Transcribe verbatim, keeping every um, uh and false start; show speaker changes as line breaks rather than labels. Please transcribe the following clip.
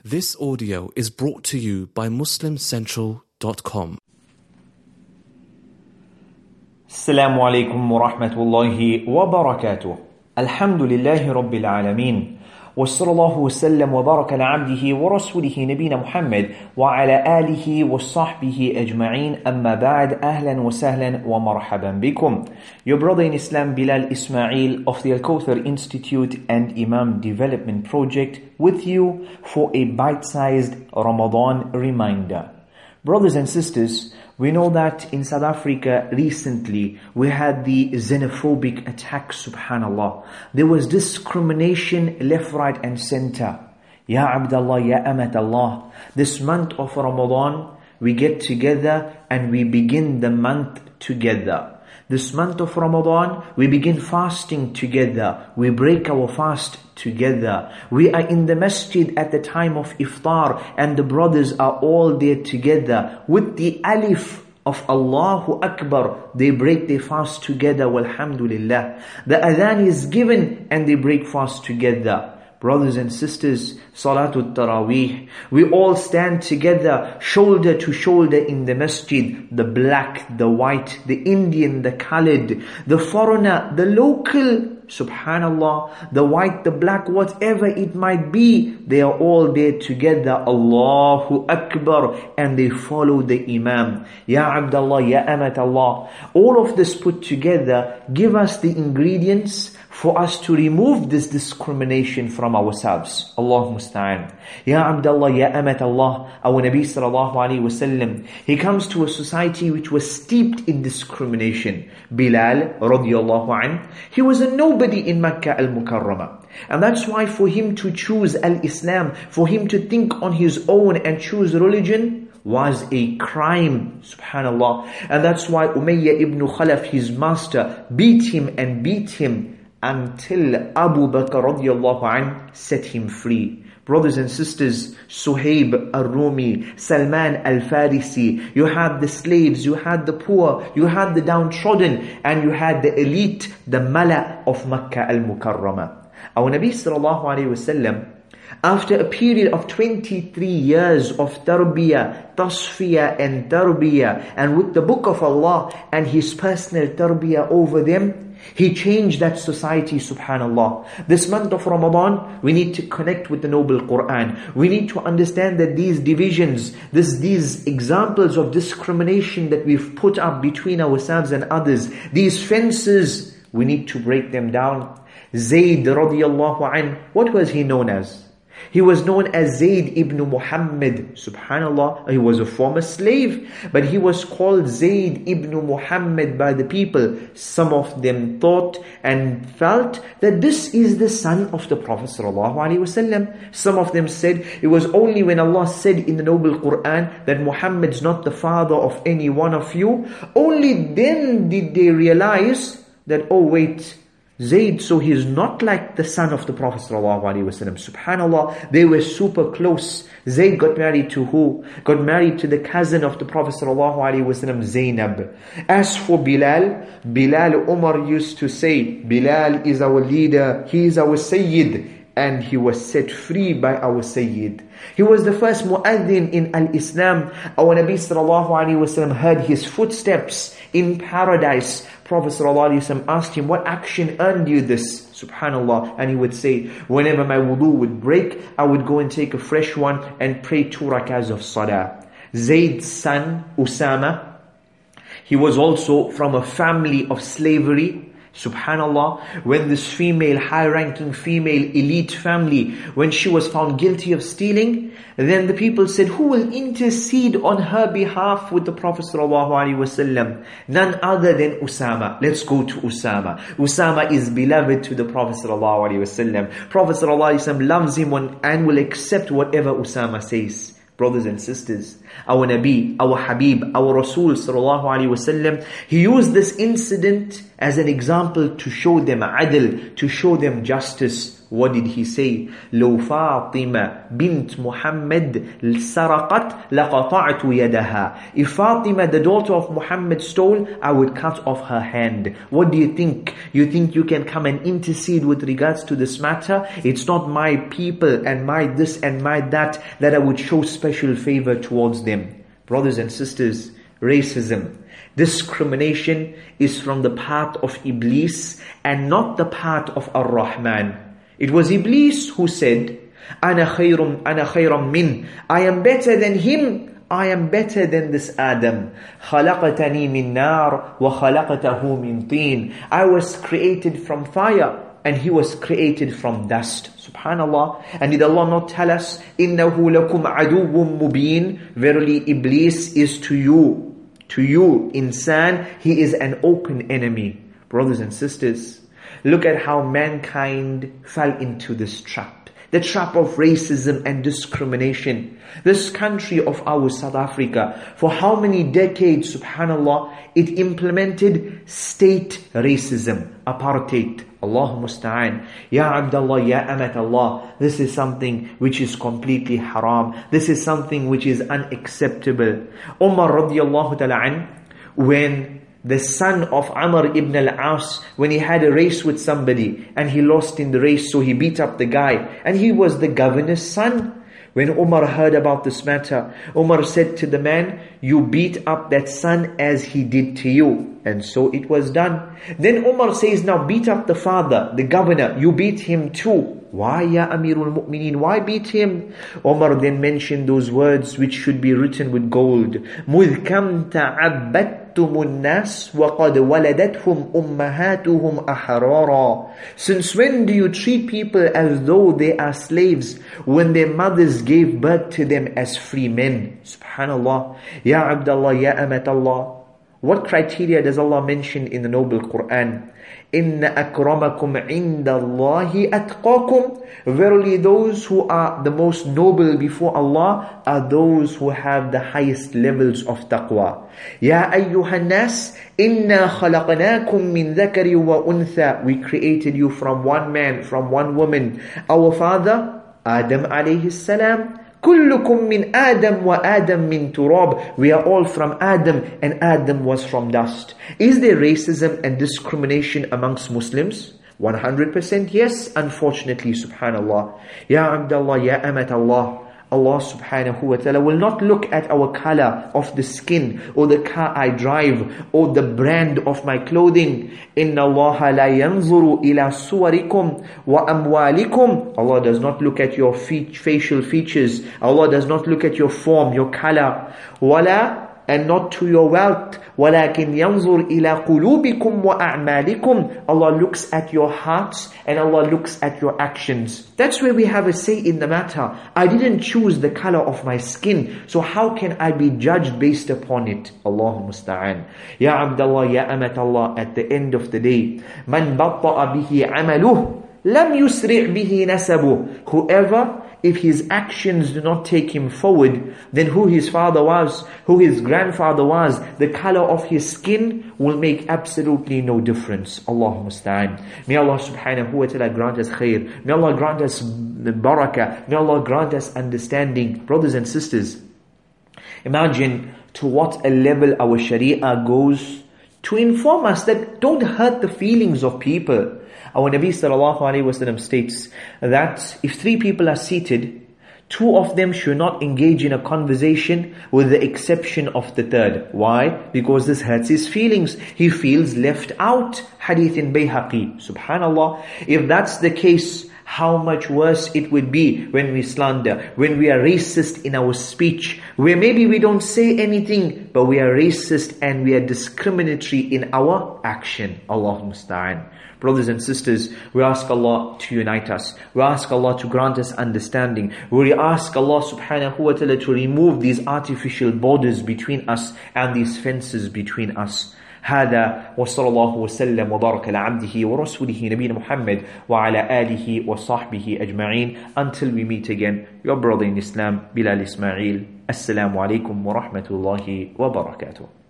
This audio is brought to you by muslim central dot com.
Assalamu alaikum wa rahmatullahi wa barakatuh. Alhamdulillahi rabbil alameen. Wa sallallahu wa sallam wa baraka ala abdihi wa rasulihi nabina Muhammad wa ala alihi wa sahbihi ajma'een. Amma ba'd, ahlan wa sahlan wa marhaban bikum. Your brother in Islam, Bilal Ismail of the Al-Kawthar Institute and Imam Development Project, with you for a bite-sized Ramadan reminder. Brothers and sisters, we know that in South Africa recently we had the xenophobic attacks, subhanallah. There was discrimination left, right and center. Ya Abdullah, Ya Amat Allah. This month of Ramadan, we get together and we begin the month together. This month of Ramadan, we begin fasting together. We break our fast together. We are in the masjid at the time of iftar and the brothers are all there together. With the alif of Allahu Akbar, they break their fast together, walhamdulillah. The adhan is given and they break fast together. Brothers and sisters, Salatul Taraweeh, we all stand together, shoulder to shoulder in the masjid. The black, the white, the Indian, the colored, the foreigner, the local, subhanallah, the white, the black, whatever it might be, they are all there together, Allahu Akbar, and they follow the Imam. Ya Abdullah, Ya Amat Allah. All of this put together give us the ingredients for us to remove this discrimination from ourselves. Allah musta'an. Ya Abdullah, Ya Amat Allah, our Nabi sallallahu alayhi wa sallam, he comes to a society which was steeped in discrimination. Bilal radiyallahu anh, he was a nobody in Makkah al-Mukarramah. And that's why for him to choose al-Islam, for him to think on his own and choose religion, was a crime, subhanallah. And that's why Umayyah ibn Khalaf, his master, beat him and beat him until Abu Bakr radiyallahu anh set him free. Brothers and sisters, Suhaib al-Rumi, Salman al-Farisi, you had the slaves, you had the poor, you had the downtrodden, and you had the elite, the mala of Makkah al-Mukarramah. Our Nabi sallallahu alayhi wa sallam, after a period of twenty-three years of tarbiyah, tasfiyah and tarbiyah, and with the book of Allah and his personal tarbiyah over them, he changed that society, subhanallah. This month of Ramadan, we need to connect with the noble Quran. We need to understand that these divisions, this, these examples of discrimination that we've put up between ourselves and others, these fences, we need to break them down. Zayd radiyallahu anh, what was he known as? He was known as Zayd ibn Muhammad, subhanallah. He was a former slave, but he was called Zayd ibn Muhammad by the people. Some of them thought and felt that this is the son of the Prophet sallallahu alaihi wasallam. Some of them said it was only when Allah said in the noble Quran that Muhammad's not the father of any one of you, only then did they realize that, oh wait, Zayd, so he's not like the son of the Prophet ﷺ. Subhanallah, they were super close. Zayd got married to who? Got married to the cousin of the Prophet ﷺ, Zainab. As for Bilal, Bilal Umar used to say, Bilal is our leader, he is our Sayyid. And he was set free by our Sayyid. He was the first mu'adhin in Al-Islam. Our Nabi sallallahu alayhi wa sallam heard his footsteps in paradise. Prophet sallallahu alayhi wa sallam asked him, what action earned you this? Subhanallah. And he would say, whenever my wudu would break, I would go and take a fresh one and pray two rakahs of salah. Zayd's son, Usama, he was also from a family of slavery. Subhanallah, when this female, high-ranking female, elite family, when she was found guilty of stealing, then the people said, who will intercede on her behalf with the Prophet ﷺ? None other than Usama. Let's go to Usama. Usama is beloved to the Prophet ﷺ. Prophet ﷺ loves him and will accept whatever Usama says. Brothers and sisters, our Nabi, our Habib, our Rasul sallallahu alaihi wasallam, he used this incident as an example to show them adl, to show them justice. What did he say? لو فاطمة بنت محمد سرقت لقطعت يدها. If Fatima, the daughter of Muhammad, stole, I would cut off her hand. What do you think? You think you can come and intercede with regards to this matter? It's not my people and my this and my that that I would show special favor towards them. Brothers and sisters, racism, discrimination is from the path of Iblis and not the path of Ar-Rahman. It was Iblis who said, أَنَا خَيْرٌ أَنَا خَيْرٌ مِّنْ I am better than him. I am better than this Adam. خَلَقَتَنِي مِن نَارٍ وَخَلَقَتَهُ مِن طِينٍ I was created from fire and he was created from dust. Subhanallah. And did Allah not tell us, إِنَّهُ لَكُمْ عَدُوٌّ مُبِينٌ Verily Iblis is to you, to you, insan, he is an open enemy. Brothers and sisters, look at how mankind fell into this trap. The trap of racism and discrimination. This country of ours, South Africa, for how many decades, subhanallah, it implemented state racism, apartheid. Allahu musta'an. Ya Abdullah, Ya Amat Allah. This is something which is completely haram. This is something which is unacceptable. Umar radiallahu ta'ala an, when the son of Amr ibn al-As, when he had a race with somebody and he lost in the race, so he beat up the guy, and he was the governor's son. When Umar heard about this matter, Umar said to the man, you beat up that son as he did to you. And so it was done. Then Umar says, now beat up the father, the governor, you beat him too. Why, Ya Amirul Mu'mineen? Why beat him? Umar then mentioned those words which should be written with gold. مُذْ كَمْ تَعَبَّدْتُمُ النَّاسِ وَقَدْ وَلَدَتْهُمْ أُمَّهَاتُهُمْ أَحْرَارًا Since when do you treat people as though they are slaves, when their mothers gave birth to them as free men? Subhanallah. Ya Abdullah, Ya Amat Allah. What criteria does Allah mention in the noble Quran? Inna akramakum indallahi atqakum. Verily those who are the most noble before Allah are those who have the highest levels of taqwa. Ya ayyuhan nas, inna khalaqnakum min dhakari wa untha. We created you from one man, from one woman. Our father, Adam alayhi salam. كلكم من آدم وآدم من تراب. We are all from Adam and Adam was from dust. Is there racism and discrimination amongst Muslims? one hundred percent yes, unfortunately, subhanallah. Ya Abdullah, Ya Amat Allah. Allah subhanahu wa ta'ala will not look at our color of the skin or the car I drive or the brand of my clothing. Inna Allah la yanzuru ila suwarikum wa amwalikum. Allah does not look at your fe- facial features. Allah does not look at your form, your color. Wala, and not to your wealth. وَلَكِنْ يَنْظُرْ إِلَىٰ قُلُوبِكُمْ وَأَعْمَالِكُمْ. Allah looks at your hearts and Allah looks at your actions. That's where we have a say in the matter. I didn't choose the color of my skin, so how can I be judged based upon it? Allahu musta'an. Ya Abdullah, Ya Amat Allah, at the end of the day, مَنْ بَطَّأَ بِهِ عَمَلُهُ لَمْ يُسْرِعْ بِهِ نَسَبُهُ. Whoever, if his actions do not take him forward, then who his father was, who his grandfather was, the color of his skin will make absolutely no difference. Allahu musta'an. May Allah subhanahu wa ta'ala grant us khair. May Allah grant us barakah. May Allah grant us understanding. Brothers and sisters, imagine to what a level our sharia goes to inform us that don't hurt the feelings of people. Our Nabi sallallahu alayhi wa sallam states that if three people are seated, two of them should not engage in a conversation with the exception of the third. Why? Because this hurts his feelings. He feels left out. Hadith in Bayhaqi. Subhanallah. If that's the case, how much worse it would be when we slander, when we are racist in our speech, where maybe we don't say anything, but we are racist and we are discriminatory in our action. Allahu musta'an. Brothers and sisters, we ask Allah to unite us. We ask Allah to grant us understanding. We ask Allah subhanahu wa ta'ala to remove these artificial borders between us and these fences between us. هذا وصلى الله وسلم وبارك على عبده ورسوله نبينا محمد وعلى آله وصحبه أجمعين. Until we meet again, your brother in Islam, Bilal Ismail. Assalamu alaikum wa rahmatullahi wa barakatuh.